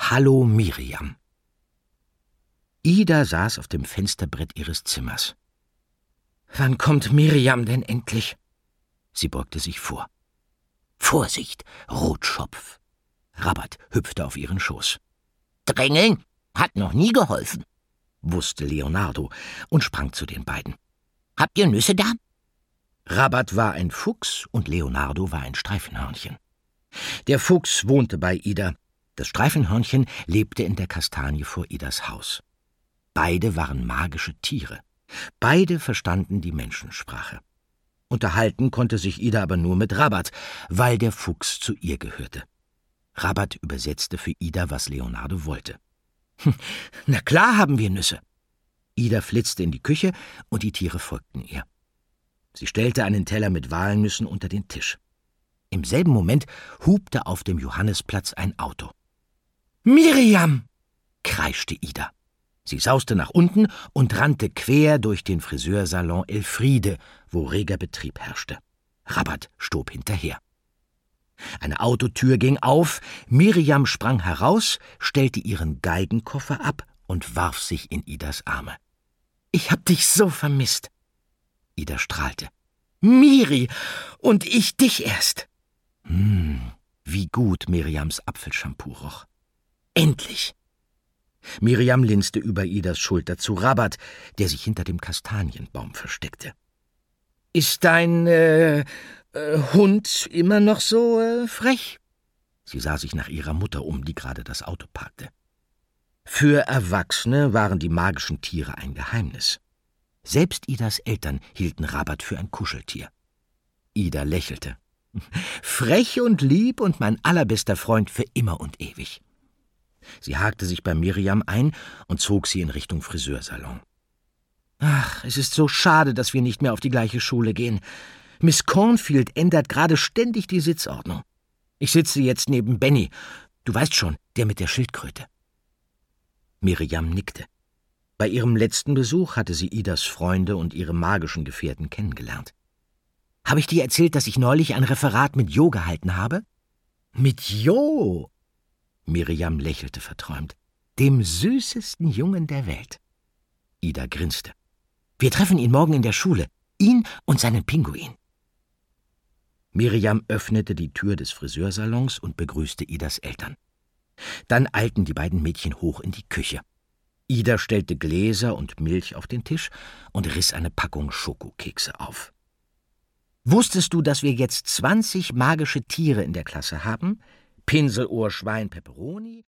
Hallo Miriam. Ida saß auf dem Fensterbrett ihres Zimmers. »Wann kommt Miriam denn endlich?« Sie beugte sich vor. »Vorsicht, Rotschopf!« Rabat hüpfte auf ihren Schoß. »Drängeln hat noch nie geholfen«, wusste Leonardo und sprang zu den beiden. »Habt ihr Nüsse da?« Rabat war ein Fuchs und Leonardo war ein Streifenhörnchen. Der Fuchs wohnte bei Ida, das Streifenhörnchen lebte in der Kastanie vor Idas Haus. Beide waren magische Tiere. Beide verstanden die Menschensprache. Unterhalten konnte sich Ida aber nur mit Rabat, weil der Fuchs zu ihr gehörte. Rabat übersetzte für Ida, was Leonardo wollte. »Na klar haben wir Nüsse.« Ida flitzte in die Küche und die Tiere folgten ihr. Sie stellte einen Teller mit Walnüssen unter den Tisch. Im selben Moment hupte auf dem Johannesplatz ein Auto. »Miriam!« kreischte Ida. Sie sauste nach unten und rannte quer durch den Friseursalon Elfriede, wo reger Betrieb herrschte. Rabat stob hinterher. Eine Autotür ging auf, Miriam sprang heraus, stellte ihren Geigenkoffer ab und warf sich in Idas Arme. »Ich hab dich so vermisst!« Ida strahlte. »Miri, und ich dich erst!« Wie gut Miriams Apfelshampoo roch. »Endlich!« Miriam linste über Idas Schulter zu Rabat, der sich hinter dem Kastanienbaum versteckte. »Ist dein Hund immer noch so frech?« Sie sah sich nach ihrer Mutter um, die gerade das Auto parkte. Für Erwachsene waren die magischen Tiere ein Geheimnis. Selbst Idas Eltern hielten Rabat für ein Kuscheltier. Ida lächelte. »Frech und lieb und mein allerbester Freund für immer und ewig.« Sie hakte sich bei Miriam ein und zog sie in Richtung Friseursalon. »Ach, es ist so schade, dass wir nicht mehr auf die gleiche Schule gehen. Miss Cornfield ändert gerade ständig die Sitzordnung. Ich sitze jetzt neben Benny. Du weißt schon, der mit der Schildkröte.« Miriam nickte. Bei ihrem letzten Besuch hatte sie Idas Freunde und ihre magischen Gefährten kennengelernt. »Habe ich dir erzählt, dass ich neulich ein Referat mit Jo gehalten habe?« »Mit Jo?« Miriam lächelte verträumt. »Dem süßesten Jungen der Welt.« Ida grinste. »Wir treffen ihn morgen in der Schule. Ihn und seinen Pinguin.« Miriam öffnete die Tür des Friseursalons und begrüßte Idas Eltern. Dann eilten die beiden Mädchen hoch in die Küche. Ida stellte Gläser und Milch auf den Tisch und riss eine Packung Schokokekse auf. »Wusstest du, dass wir jetzt 20 magische Tiere in der Klasse haben? Pinselohr, Schwein, Pepperoni?«